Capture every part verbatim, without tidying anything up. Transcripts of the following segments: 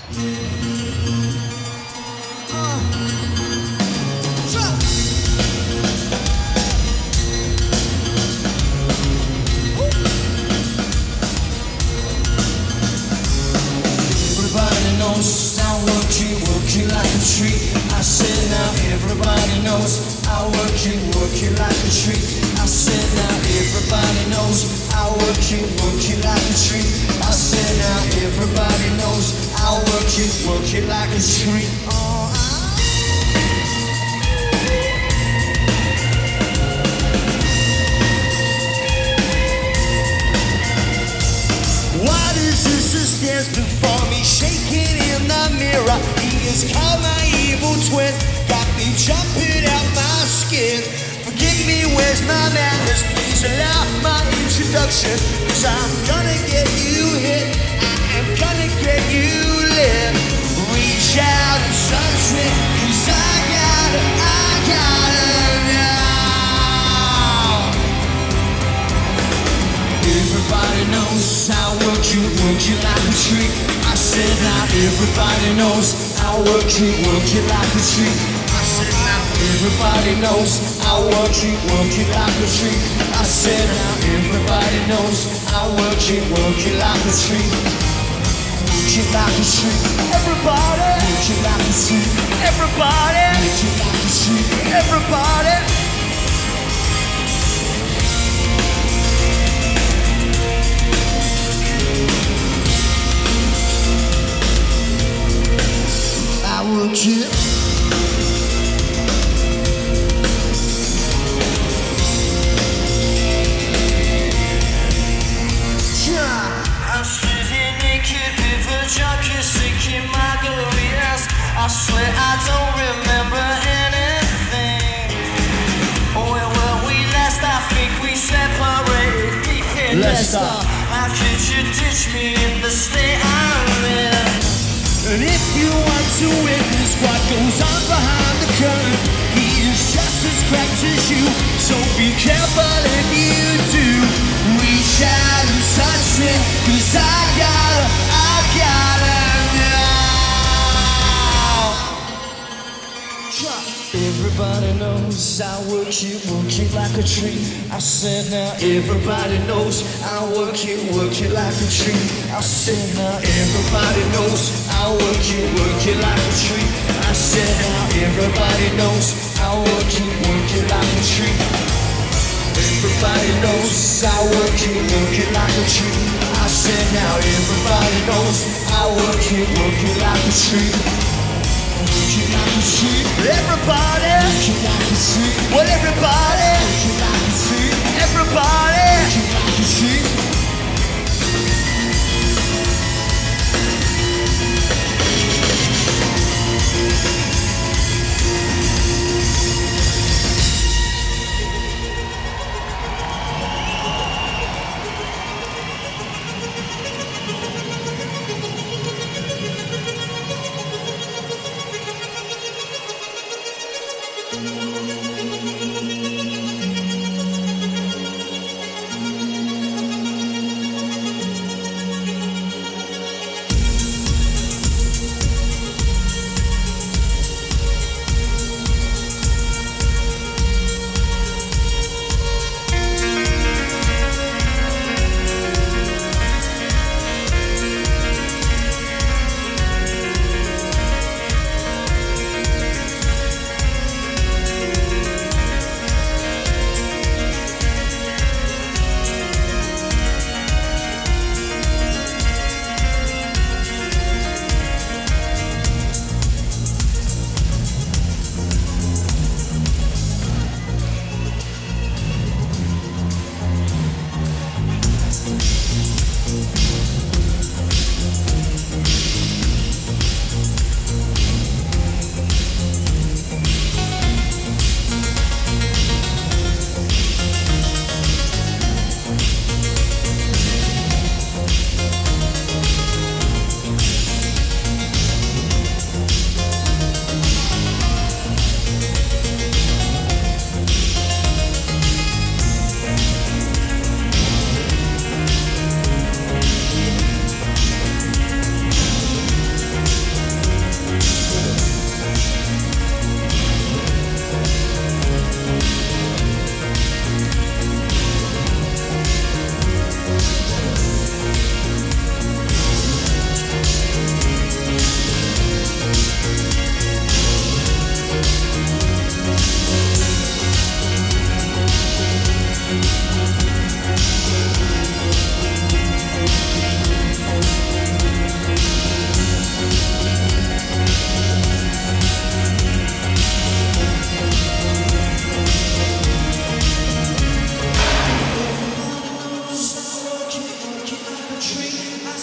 Everybody knows I work it, work it like a tree. I said now everybody knows I work it, work it like a tree. I said now everybody knows I work it, work it like a tree. I said now everybody knows I work it, work it like a tree. Oh, what is this who stands before me, shaking in the mirror? He is called my evil twin, got me jumping out my skin. Forgive me, where's my manners? Please allow my introduction, cause I'm gonna get you hit, I am gonna get you lit. Reach out and touch me, cause I gotta, I gotta know. Everybody knows I work you, work you like a tree. I said now everybody knows I work you, work you like a tree. I said now everybody knows I work you, work you like a tree. I said now everybody knows I work you, work you like a tree. Work you like a tree. Everybody, work you like a tree. Everybody, work you like a tree. Everybody. I work it. I'm sitting naked with a junkie, seeking margaritas. I swear I don't remember anything. Where were we last? I think we separated deep in Leicester. How could you ditch me in the state I'm in? And if you want to witness what goes on behind the curtain, he is just as cracked as you, so be careful if you do. Reach out and touch me, cause I gotta, I gotta know. Everybody knows I work it, work it like a tree. I said now everybody knows I work it, work it like a tree. I said now everybody knows I work it, work it like a tree. I said now everybody knows I work it, work it like a tree. Everybody knows I work it, work it like a tree. I said now everybody knows I work it, work it like a tree. Work it like a tree. Everybody, work it like a tree. Well, everybody, work it like a tree. Everybody, work it like a tree.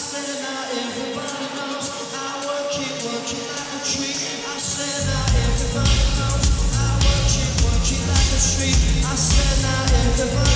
said now everybody knows I work it, work it like a tree. I said now everybody knows I work it, work it like a tree. I said now everybody